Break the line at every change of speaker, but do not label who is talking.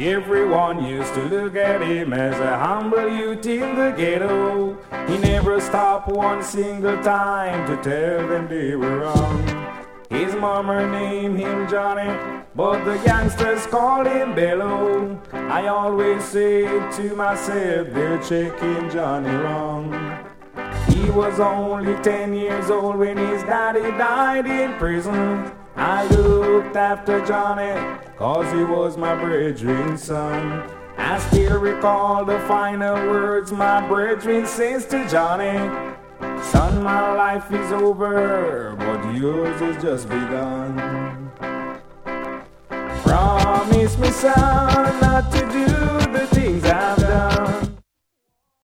Everyone used to look at him as a humble youth in the ghetto. He never stopped one single time to tell them they were wrong. His mama named him Johnny, but the gangsters called him Bello. I always say to myself, they're checking Johnny wrong. He was only 10 years old when his daddy died in prison. I looked after Johnny, cause he was my brethren's son. I still recall the final words my brethren says to Johnny. Son, my life is over, but yours has just begun. Promise me, son, not to do